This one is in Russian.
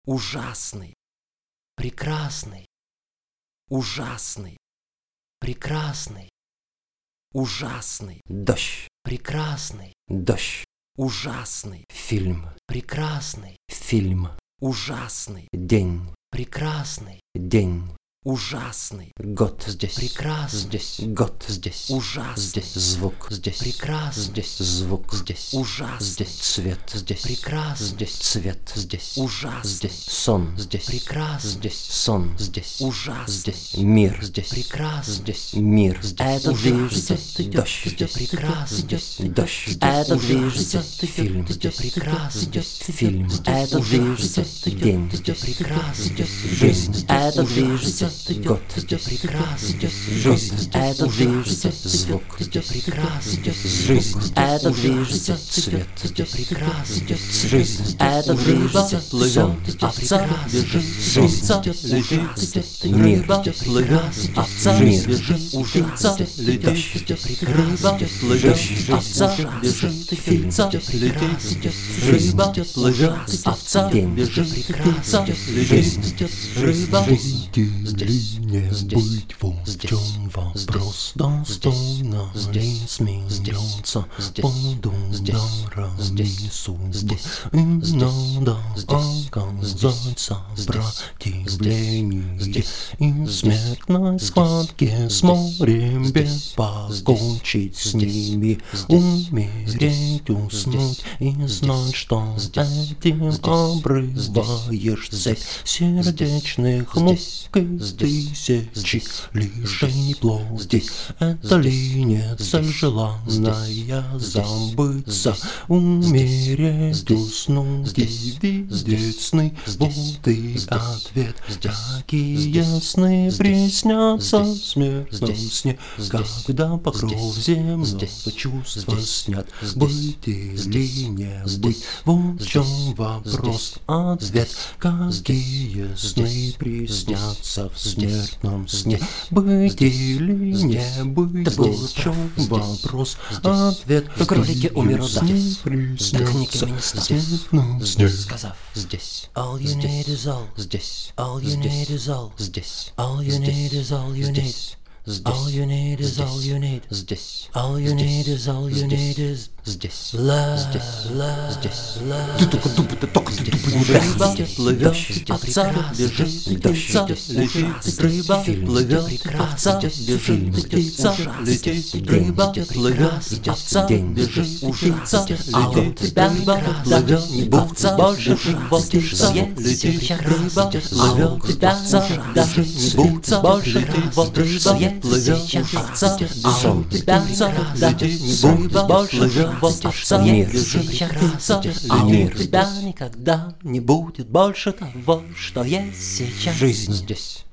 ужасный, прекрасный, ужасный, прекрасный, ужасный, дождь, прекрасный, дождь, ужасный, фильм, прекрасный, фильм, ужасный, день, прекрасный, день, ужасный, год здесь, прекрасный, здесь, год здесь, ужасный, здесь, звук здесь, прекрасный, здесь, звук здесь, ужасный, здесь, цвет здесь, прекрасный, здесь, цвет здесь, ужасный, здесь, сон здесь, прекрасный, здесь, сон здесь, ужасный, здесь, мир здесь, прекрасный, здесь, мир здесь, это движется, ужасный, дождь здесь, прекрасный, здесь, дождь, это движется, ужасный, фильм здесь, прекрасный, здесь, фильм, это движется, ужасный, день здесь, прекрасный, жизнь, это движется, год здесь, прекрасный, жизнь, это движется, звук здесь, прекрасный, жизнь, это движется, цвет здесь, прекрасный, жизнь, это движется, сон, овца бежит, жизнь, летит, мир, рыба плывет, овца мир, бежит, ужасно, летит, рыба плывет, овца бежит, фильм, летит, жизнь, рыба плывет, овца день, бежит, жизнь, рыба. Не быть, вот в чем вопрос, достойно ли смеется под ударами судьбы, и надо оказать сопротивление, и в смертной схватке с морем бед покончить с ними, умереть, уснуть и знать, что этим обрываешь цепь сердечных мук и тысячи лишений плоти. Это ли не цель желанная забыться, умереть, уснуть и видеть сны? Вот и ответ, какие сны приснятся в смертном сне, когда покров земного чувства снят. Быть или не быть, вот в чем вопрос, ответ, какие сны приснятся в смертном сне. Быть или не быть, вот в чем вопрос, ответ, Кролики умерут, сны так приснятся никем не в став, смертном сне. сказав Здесь, all you need is all, здесь, all you need is all, здесь, all you need is all you need, all you need is all you need, здесь, all you need is all you need is здесь, love, здесь. Рыба плывет, овца бежит, птица летит, рыба плывет, овца бежит, птица летит, рыба плывет, овца бежит, птица летит, рыба плывет, овца бежит, птица летит, рыба плывет, овца бежит, птица летит, рыба плывет, овца Сон, летит, рыба плывет, овца бежит, птица летит, тебя никогда не будет больше того, что есть сейчас. жизнь здесь.